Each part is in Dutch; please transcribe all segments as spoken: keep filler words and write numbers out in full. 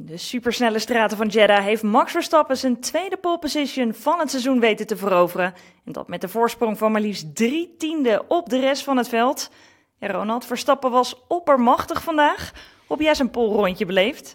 de supersnelle straten van Jeddah heeft Max Verstappen zijn tweede pole position van het seizoen weten te veroveren. En dat met de voorsprong van maar liefst drie tiende op de rest van het veld. Ja, Ronald, Verstappen was oppermachtig vandaag. Hoe heb jij zijn pole rondje beleefd?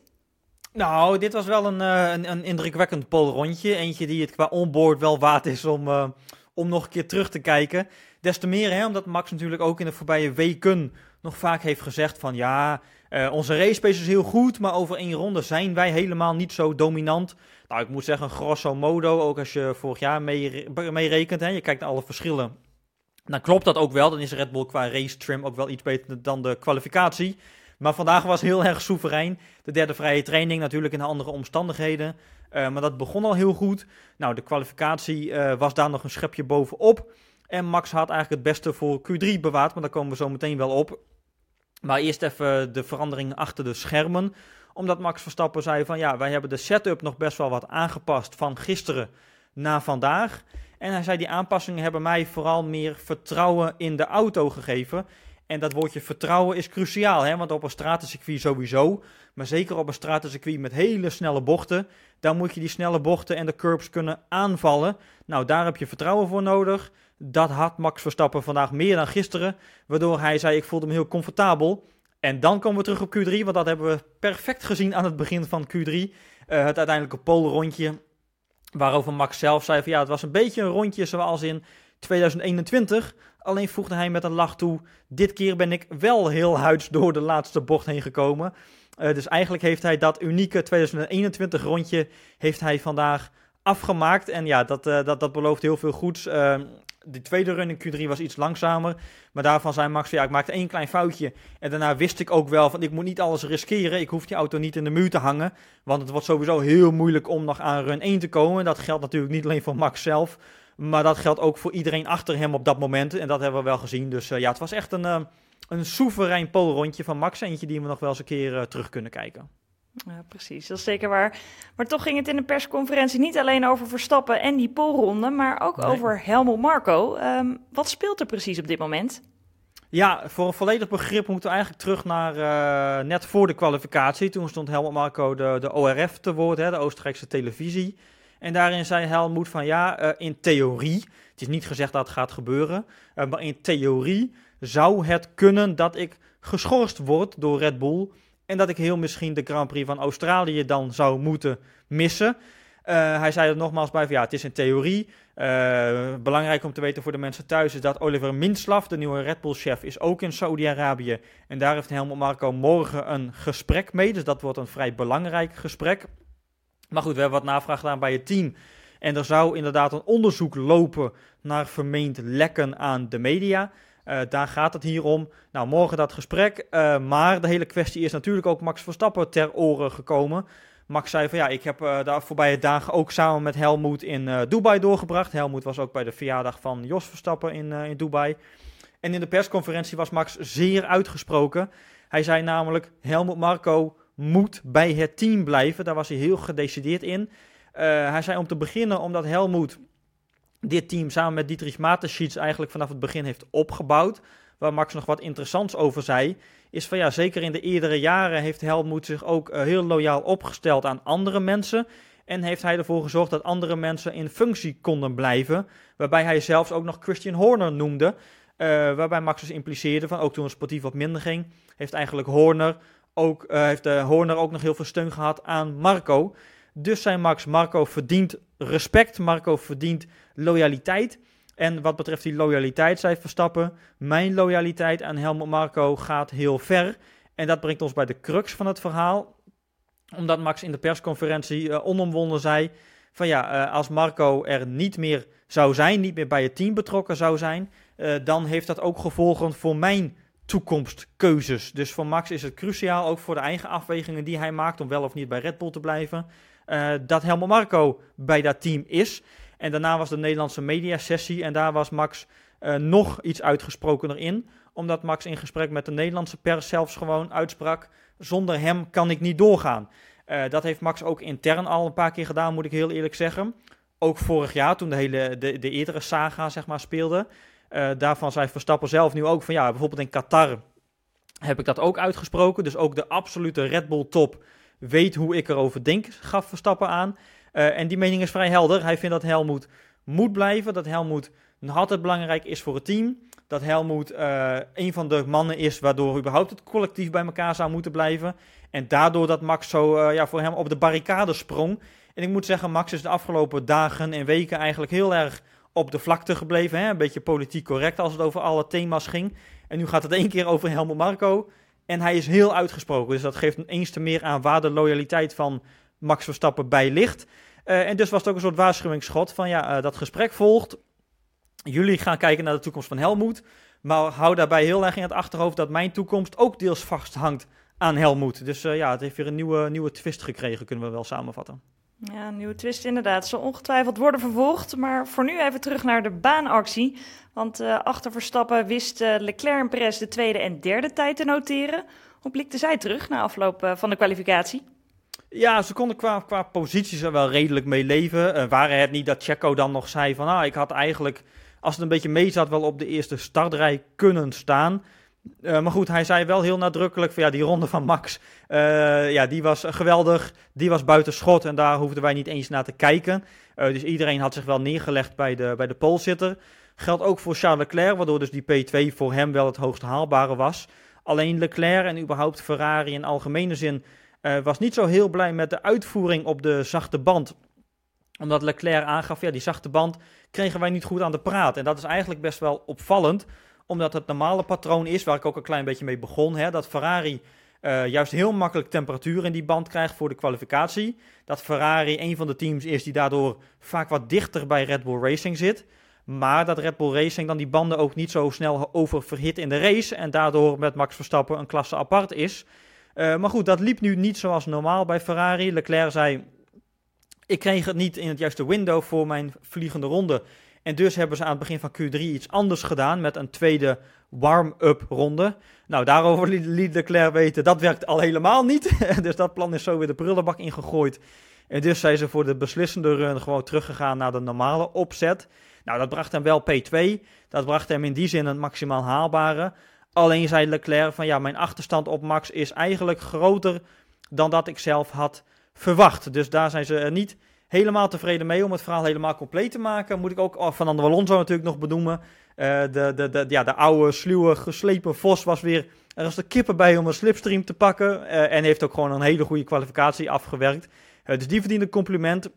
Nou, dit was wel een, uh, een, een indrukwekkend pole rondje. Eentje die het qua onboard wel waard is om, uh, om nog een keer terug te kijken. Des te meer, hè, omdat Max natuurlijk ook in de voorbije weken nog vaak heeft gezegd van ja, uh, onze race pace is heel goed, maar over één ronde zijn wij helemaal niet zo dominant. Nou, ik moet zeggen, grosso modo, ook als je vorig jaar mee, mee rekent, hè, je kijkt naar alle verschillen, dan klopt dat ook wel. Dan is Red Bull qua race trim ook wel iets beter dan de kwalificatie. Maar vandaag was heel erg soeverein. De derde vrije training natuurlijk in andere omstandigheden. Uh, maar dat begon al heel goed. Nou, de kwalificatie uh, was daar nog een schepje bovenop. En Max had eigenlijk het beste voor Q drie bewaard, maar daar komen we zo meteen wel op. Maar eerst even de veranderingen achter de schermen. Omdat Max Verstappen zei van ja, wij hebben de setup nog best wel wat aangepast van gisteren naar vandaag. En hij zei die aanpassingen hebben mij vooral meer vertrouwen in de auto gegeven. En dat woordje vertrouwen is cruciaal, hè? Want op een stratencircuit sowieso, maar zeker op een stratencircuit met hele snelle bochten, dan moet je die snelle bochten en de curbs kunnen aanvallen. Nou, daar heb je vertrouwen voor nodig. Dat had Max Verstappen vandaag meer dan gisteren, waardoor hij zei ik voelde me heel comfortabel. En dan komen we terug op Q drie, want dat hebben we perfect gezien aan het begin van Q drie. Uh, het uiteindelijke pole rondje, waarover Max zelf zei van ja, het was een beetje een rondje zoals in tweeduizend eenentwintig. Alleen voegde hij met een lach toe, dit keer ben ik wel heel huids door de laatste bocht heen gekomen. Uh, dus eigenlijk heeft hij dat unieke tweeduizend eenentwintig rondje heeft hij vandaag afgemaakt. En ja, dat, uh, dat, dat belooft heel veel goeds. Uh, de tweede run in Q drie was iets langzamer. Maar daarvan zei Max, ja, ik maakte één klein foutje. En daarna wist ik ook wel van, ik moet niet alles riskeren. Ik hoef die auto niet in de muur te hangen. Want het wordt sowieso heel moeilijk om nog aan run één te komen. Dat geldt natuurlijk niet alleen voor Max zelf. Maar dat geldt ook voor iedereen achter hem op dat moment. En dat hebben we wel gezien. Dus uh, ja, het was echt een, uh, een soeverein pole rondje van Max. Eentje die we nog wel eens een keer uh, terug kunnen kijken. Ja, precies. Dat is zeker waar. Maar toch ging het in de persconferentie niet alleen over Verstappen en die poleronde, maar ook nee. over Helmut Marko. Um, wat speelt er precies op dit moment? Ja, voor een volledig begrip moeten we eigenlijk terug naar uh, net voor de kwalificatie. Toen stond Helmut Marko de, de O R F te woord, hè, de Oostenrijkse televisie. En daarin zei Helmut van ja, uh, in theorie, het is niet gezegd dat het gaat gebeuren, uh, maar in theorie zou het kunnen dat ik geschorst word door Red Bull en dat ik heel misschien de Grand Prix van Australië dan zou moeten missen. Uh, hij zei er nogmaals bij van ja, het is in theorie. Uh, belangrijk om te weten voor de mensen thuis is dat Oliver Mintzlaff, de nieuwe Red Bull-chef, is ook in Saudi-Arabië. En daar heeft Helmut Marko morgen een gesprek mee, dus dat wordt een vrij belangrijk gesprek. Maar goed, we hebben wat navraag gedaan bij het team. En er zou inderdaad een onderzoek lopen naar vermeend lekken aan de media. Uh, daar gaat het hier om. Nou, morgen dat gesprek. Uh, maar de hele kwestie is natuurlijk ook Max Verstappen ter oren gekomen. Max zei van ja, ik heb uh, de voorbije dagen ook samen met Helmut in uh, Dubai doorgebracht. Helmut was ook bij de verjaardag van Jos Verstappen in, uh, in Dubai. En in de persconferentie was Max zeer uitgesproken. Hij zei namelijk, Helmut Marko moet bij het team blijven. Daar was hij heel gedecideerd in. Uh, hij zei om te beginnen, omdat Helmut dit team samen met Dietrich Mateschitz eigenlijk vanaf het begin heeft opgebouwd. Waar Max nog wat interessants over zei, is van ja, zeker in de eerdere jaren heeft Helmut zich ook uh, heel loyaal opgesteld aan andere mensen. En heeft hij ervoor gezorgd dat andere mensen in functie konden blijven. Waarbij hij zelfs ook nog Christian Horner noemde. Uh, waarbij Max dus impliceerde van ook toen het sportief wat minder ging, heeft eigenlijk Horner ook, uh, heeft uh, Horner ook nog heel veel steun gehad aan Marko. Dus zei Max, Marko verdient respect, Marko verdient loyaliteit. En wat betreft die loyaliteit, zei Verstappen, mijn loyaliteit aan Helmut Marko gaat heel ver. En dat brengt ons bij de crux van het verhaal. Omdat Max in de persconferentie uh, onomwonden zei van ja, uh, als Marko er niet meer zou zijn, niet meer bij het team betrokken zou zijn, uh, dan heeft dat ook gevolgen voor mijn toekomstkeuzes. Dus voor Max is het cruciaal, ook voor de eigen afwegingen die hij maakt om wel of niet bij Red Bull te blijven, uh, dat Helmut Marko bij dat team is. En daarna was de Nederlandse mediasessie en daar was Max uh, nog iets uitgesprokener in. Omdat Max in gesprek met de Nederlandse pers zelfs gewoon uitsprak, zonder hem kan ik niet doorgaan. Uh, dat heeft Max ook intern al een paar keer gedaan, moet ik heel eerlijk zeggen. Ook vorig jaar, toen de hele de, de eerdere saga zeg maar speelde. Uh, daarvan zei Verstappen zelf nu ook van ja, bijvoorbeeld in Qatar heb ik dat ook uitgesproken. Dus ook de absolute Red Bull top weet hoe ik erover denk, gaf Verstappen aan. Uh, en die mening is vrij helder. Hij vindt dat Helmut moet blijven, dat Helmut nog altijd belangrijk is voor het team. Dat Helmut uh, een van de mannen is waardoor überhaupt het collectief bij elkaar zou moeten blijven. En daardoor dat Max zo uh, ja, voor hem op de barricade sprong. En ik moet zeggen, Max is de afgelopen dagen en weken eigenlijk heel erg op de vlakte gebleven. Hè? Een beetje politiek correct als het over alle thema's ging. En nu gaat het één keer over Helmut Marko. En hij is heel uitgesproken. Dus dat geeft eens te meer aan waar de loyaliteit van Max Verstappen bij ligt. Uh, en dus was het ook een soort waarschuwingsschot van ja, uh, dat gesprek volgt. Jullie gaan kijken naar de toekomst van Helmut. Maar hou daarbij heel erg in het achterhoofd dat mijn toekomst ook deels vasthangt aan Helmut. Dus uh, ja, het heeft weer een nieuwe, nieuwe twist gekregen, kunnen we wel samenvatten. Ja, een nieuwe twist inderdaad. Zal ongetwijfeld worden vervolgd. Maar voor nu even terug naar de baanactie. Want uh, achter Verstappen wist uh, Leclerc en Perez de tweede en derde tijd te noteren. Hoe blikten zij terug na afloop uh, van de kwalificatie? Ja, ze konden qua, qua posities er wel redelijk mee leven. Uh, waren het niet dat Checo dan nog zei van... Ah, ik had eigenlijk, als het een beetje mee zat, wel op de eerste startrij kunnen staan. Uh, maar goed, hij zei wel heel nadrukkelijk van ja, die ronde van Max, uh, ja, die was geweldig. Die was buiten schot en daar hoefden wij niet eens naar te kijken. Uh, dus iedereen had zich wel neergelegd bij de, bij de polezitter. Geldt ook voor Charles Leclerc, waardoor dus die P twee voor hem wel het hoogst haalbare was. Alleen Leclerc en überhaupt Ferrari in algemene zin uh, was niet zo heel blij met de uitvoering op de zachte band. Omdat Leclerc aangaf, ja, die zachte band kregen wij niet goed aan de praat. En dat is eigenlijk best wel opvallend. Omdat het normale patroon is, waar ik ook een klein beetje mee begon, hè, dat Ferrari uh, juist heel makkelijk temperatuur in die band krijgt voor de kwalificatie. Dat Ferrari een van de teams is die daardoor vaak wat dichter bij Red Bull Racing zit. Maar dat Red Bull Racing dan die banden ook niet zo snel oververhit in de race. En daardoor met Max Verstappen een klasse apart is. Uh, maar goed, dat liep nu niet zoals normaal bij Ferrari. Leclerc zei, ik kreeg het niet in het juiste window voor mijn vliegende ronde. En dus hebben ze aan het begin van Q drie iets anders gedaan met een tweede warm-up ronde. Nou, daarover liet Leclerc weten, dat werkt al helemaal niet. Dus dat plan is zo weer de prullenbak ingegooid. En dus zijn ze voor de beslissende run gewoon teruggegaan naar de normale opzet. Nou, dat bracht hem wel P twee. Dat bracht hem in die zin een maximaal haalbare. Alleen zei Leclerc van ja, mijn achterstand op Max is eigenlijk groter dan dat ik zelf had verwacht. Dus daar zijn ze niet helemaal tevreden mee. Om het verhaal helemaal compleet te maken, moet ik ook Fernando Alonso natuurlijk nog benoemen. Uh, de, de, de, ja, de oude, sluwe, geslepen Vos was weer er was de kippen bij om een slipstream te pakken. Uh, en heeft ook gewoon een hele goede kwalificatie afgewerkt. Uh, dus die verdient een compliment.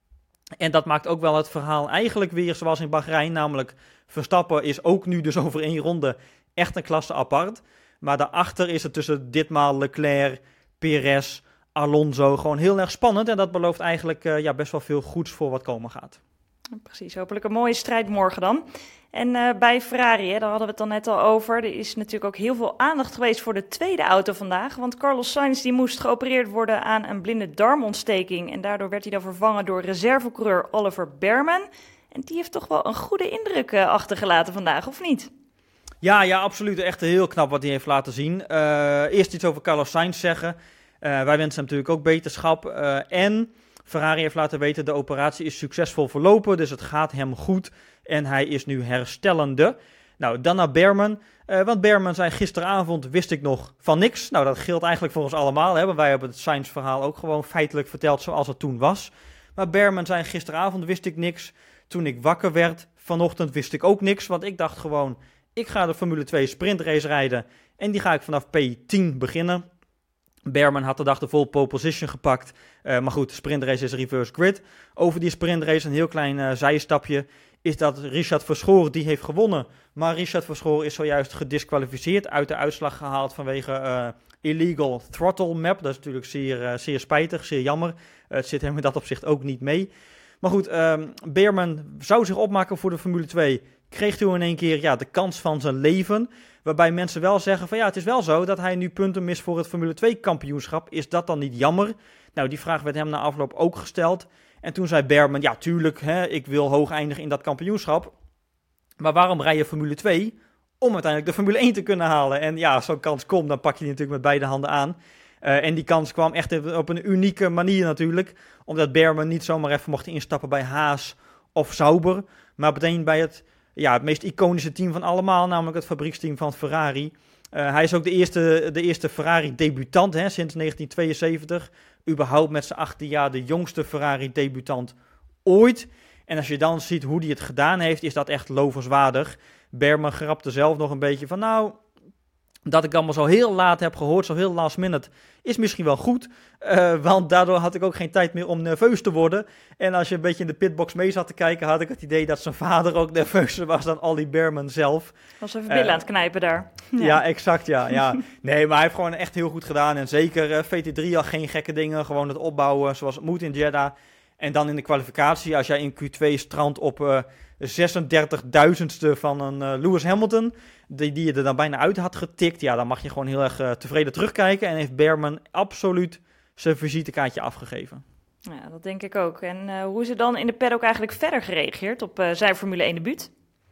En dat maakt ook wel het verhaal eigenlijk weer zoals in Bahrein. Namelijk Verstappen is ook nu dus over één ronde echt een klasse apart. Maar daarachter is het tussen ditmaal Leclerc, Perez, Alonso gewoon heel erg spannend. En dat belooft eigenlijk uh, ja, best wel veel goeds voor wat komen gaat. Precies, hopelijk een mooie strijd morgen dan. En uh, bij Ferrari, hè, daar hadden we het dan net al over. Er is natuurlijk ook heel veel aandacht geweest voor de tweede auto vandaag. Want Carlos Sainz die moest geopereerd worden aan een blinde darmontsteking. En daardoor werd hij dan vervangen door reservecoureur Oliver Bearman. En die heeft toch wel een goede indruk uh, achtergelaten vandaag, of niet? Ja, ja, absoluut. Echt heel knap wat hij heeft laten zien. Uh, eerst iets over Carlos Sainz zeggen. Uh, wij wensen hem natuurlijk ook beterschap. Uh, en Ferrari heeft laten weten, de operatie is succesvol verlopen. Dus het gaat hem goed. En hij is nu herstellende. Nou, dan naar Bearman. Uh, want Bearman zei gisteravond, wist ik nog van niks. Nou, dat geldt eigenlijk voor ons allemaal. Hè? Want wij hebben het Sainz-verhaal ook gewoon feitelijk verteld zoals het toen was. Maar Bearman zei gisteravond, wist ik niks. Toen ik wakker werd, vanochtend wist ik ook niks. Want ik dacht gewoon, ik ga de Formule twee sprintrace rijden. En die ga ik vanaf P tien beginnen. Bearman had de dag de vol pole position gepakt. Uh, maar goed, de sprintrace is reverse grid. Over die sprintrace een heel klein uh, zijstapje is dat Richard Verschoor die heeft gewonnen. Maar Richard Verschoor is zojuist gedisqualificeerd, uit de uitslag gehaald vanwege uh, illegal throttle map. Dat is natuurlijk zeer, uh, zeer spijtig, zeer jammer. Uh, het zit hem in dat opzicht ook niet mee. Maar goed, um, Bearman zou zich opmaken voor de Formule twee. Kreeg toen in één keer ja, de kans van zijn leven. Waarbij mensen wel zeggen van ja, het is wel zo dat hij nu punten mist voor het Formule twee kampioenschap. Is dat dan niet jammer? Nou, die vraag werd hem na afloop ook gesteld. En toen zei Bearman, ja tuurlijk, hè, ik wil hoog eindigen in dat kampioenschap. Maar waarom rij je Formule twee? Om uiteindelijk de Formule één te kunnen halen. En ja, als zo'n kans komt, dan pak je die natuurlijk met beide handen aan. Uh, en die kans kwam echt op een unieke manier natuurlijk. Omdat Bearman niet zomaar even mocht instappen bij Haas of Sauber. Maar meteen bij het, ja, het meest iconische team van allemaal, namelijk het fabrieksteam van Ferrari. Uh, hij is ook de eerste, de eerste Ferrari-debutant hè, sinds negentien tweeënzeventig. Überhaupt met zijn achttien jaar de jongste Ferrari-debutant ooit. En als je dan ziet hoe hij het gedaan heeft, is dat echt lovenswaardig. Behrman grapte zelf nog een beetje van, nou, dat ik allemaal zo heel laat heb gehoord, zo heel last minute, is misschien wel goed. Uh, want daardoor had ik ook geen tijd meer om nerveus te worden. En als je een beetje in de pitbox mee zat te kijken, had ik het idee dat zijn vader ook nerveuzer was dan Ollie Behrman zelf. Was even billen uh, aan het knijpen daar. Ja, ja exact, ja, ja. Nee, maar hij heeft gewoon echt heel goed gedaan. En zeker uh, V T drie al geen gekke dingen, gewoon het opbouwen zoals het moet in Jeddah. En dan in de kwalificatie, als jij in Q twee strandt op uh, zesendertigduizendste van een uh, Lewis Hamilton, die, die je er dan bijna uit had getikt, ja, dan mag je gewoon heel erg uh, tevreden terugkijken. En heeft Behrman absoluut zijn visitekaartje afgegeven. Ja, dat denk ik ook. En uh, hoe is er dan in de paddock eigenlijk verder gereageerd op uh, zijn Formule één debuut?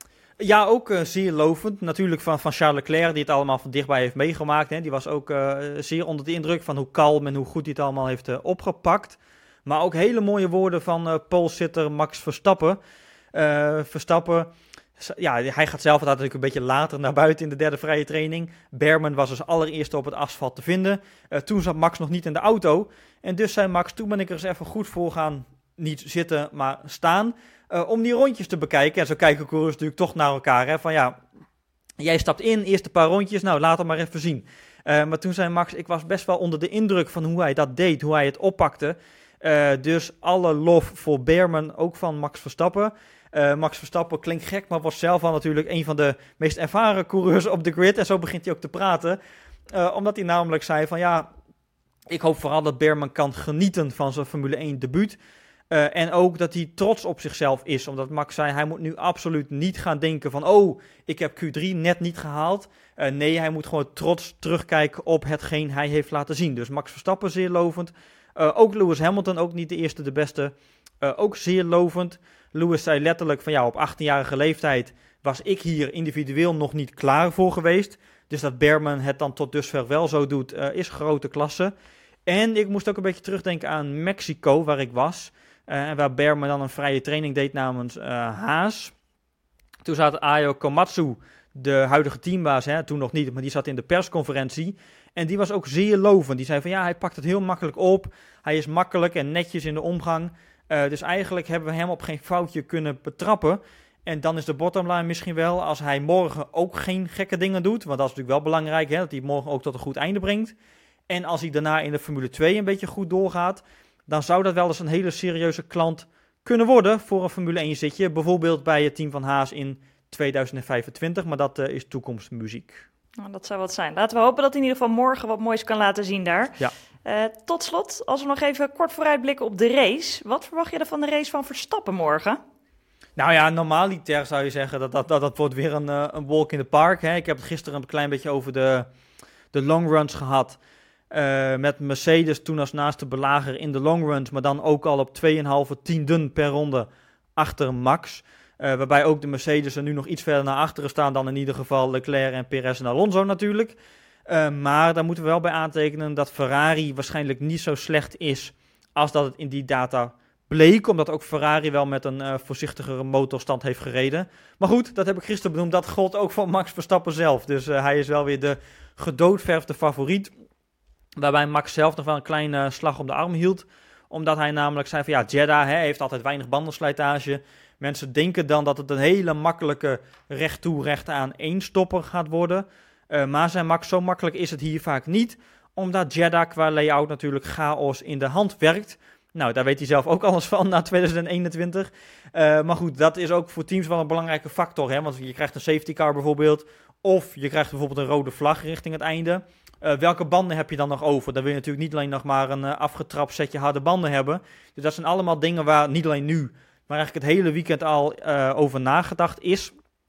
Ja, ook uh, zeer lovend. Natuurlijk van, van Charles Leclerc, die het allemaal van dichtbij heeft meegemaakt. Hè. Die was ook uh, zeer onder de indruk van hoe kalm en hoe goed hij het allemaal heeft uh, opgepakt. Maar ook hele mooie woorden van uh, polesitter Max Verstappen. Uh, Verstappen, ja, hij gaat zelf natuurlijk een beetje later naar buiten in de derde vrije training. Behrman was als allereerste op het asfalt te vinden. Uh, toen zat Max nog niet in de auto. En dus zei Max, toen ben ik er eens even goed voor gaan, niet zitten, maar staan. Uh, om die rondjes te bekijken. En zo kijken coureurs natuurlijk toch naar elkaar. Hè, van ja, jij stapt in, eerst een paar rondjes, nou laat het maar even zien. Uh, maar toen zei Max, ik was best wel onder de indruk van hoe hij dat deed, hoe hij het oppakte. Uh, dus alle lof voor Behrman, ook van Max Verstappen. Uh, Max Verstappen klinkt gek, maar was zelf al natuurlijk een van de meest ervaren coureurs op de grid. En zo begint hij ook te praten. Uh, omdat hij namelijk zei van ja, ik hoop vooral dat Behrman kan genieten van zijn Formule één debuut. Uh, en ook dat hij trots op zichzelf is. Omdat Max zei, hij moet nu absoluut niet gaan denken van oh, ik heb Q drie net niet gehaald. Uh, nee, hij moet gewoon trots terugkijken op hetgeen hij heeft laten zien. Dus Max Verstappen zeer lovend. Uh, ook Lewis Hamilton, ook niet de eerste, de beste. Uh, ook zeer lovend. Lewis zei letterlijk van ja, op achttienjarige leeftijd was ik hier individueel nog niet klaar voor geweest. Dus dat Behrman het dan tot dusver wel zo doet, uh, is grote klasse. En ik moest ook een beetje terugdenken aan Mexico, waar ik was. Uh, en waar Behrman dan een vrije training deed namens uh, Haas. Toen zat Ayo Komatsu, de huidige teambaas, hè, toen nog niet, maar die zat in de persconferentie. En die was ook zeer lovend. Die zei van ja, hij pakt het heel makkelijk op. Hij is makkelijk en netjes in de omgang. Uh, dus eigenlijk hebben we hem op geen foutje kunnen betrappen. En dan is de bottomline misschien wel, als hij morgen ook geen gekke dingen doet. Want dat is natuurlijk wel belangrijk, hè, dat hij morgen ook tot een goed einde brengt. En als hij daarna in de Formule twee een beetje goed doorgaat, dan zou dat wel eens een hele serieuze klant kunnen worden voor een Formule één zitje. Bijvoorbeeld bij het team van Haas in tweeduizend vijfentwintig, maar dat uh, is toekomstmuziek. Nou, dat zou wat zijn. Laten we hopen dat hij in ieder geval morgen wat moois kan laten zien daar. Ja. Uh, tot slot, als we nog even kort vooruitblikken op de race. Wat verwacht je er van de race van Verstappen morgen? Nou ja, normaliter zou je zeggen dat dat, dat, dat wordt weer een, uh, een walk in the park. Hè. Ik heb het gisteren een klein beetje over de, de long runs gehad. Uh, met Mercedes toen als naaste belager in de long runs, maar dan ook al op twee komma vijf tienden per ronde achter Max. Uh, waarbij ook de Mercedes er nu nog iets verder naar achteren staan dan in ieder geval Leclerc en Perez en Alonso natuurlijk. Uh, maar daar moeten we wel bij aantekenen dat Ferrari waarschijnlijk niet zo slecht is als dat het in die data bleek. Omdat ook Ferrari wel met een uh, voorzichtigere motorstand heeft gereden. Maar goed, dat heb ik gisteren benoemd. Dat gold ook voor Max Verstappen zelf. Dus uh, hij is wel weer de gedoodverfde favoriet. Waarbij Max zelf nog wel een kleine slag om de arm hield. Omdat hij namelijk zei van ja, Jeddah hè, heeft altijd weinig bandenslijtage. Mensen denken dan dat het een hele makkelijke recht toe recht aan één stopper gaat worden. Uh, maar zijn Max, zo makkelijk is het hier vaak niet. Omdat Jeddah qua layout natuurlijk chaos in de hand werkt. Nou, daar weet hij zelf ook alles van na tweeduizend eenentwintig. Uh, maar goed, dat is ook voor teams wel een belangrijke factor. Hè? Want je krijgt een safety car bijvoorbeeld. Of je krijgt bijvoorbeeld een rode vlag richting het einde. Uh, welke banden heb je dan nog over? Dan wil je natuurlijk niet alleen nog maar een uh, afgetrapt setje harde banden hebben. Dus dat zijn allemaal dingen waar niet alleen nu, maar eigenlijk het hele weekend al uh, over nagedacht is.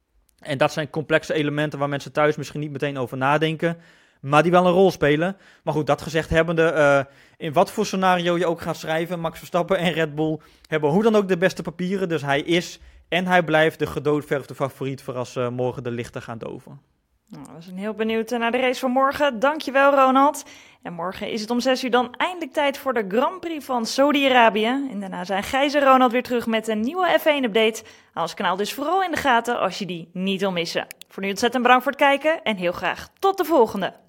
En dat zijn complexe elementen waar mensen thuis misschien niet meteen over nadenken, maar die wel een rol spelen. Maar goed, dat gezegd hebbende, uh, in wat voor scenario je ook gaat schrijven, Max Verstappen en Red Bull hebben hoe dan ook de beste papieren. Dus hij is en hij blijft de gedoodverfde favoriet voor als uh, morgen de lichten gaan doven. Nou, we zijn heel benieuwd naar de race van morgen. Dankjewel, Ronald. En morgen is het om zes uur dan eindelijk tijd voor de Grand Prix van Saudi-Arabië. En daarna zijn Gijs en Ronald weer terug met een nieuwe F één update. Hou ons kanaal dus vooral in de gaten als je die niet wil missen. Voor nu ontzettend bedankt voor het kijken en heel graag tot de volgende.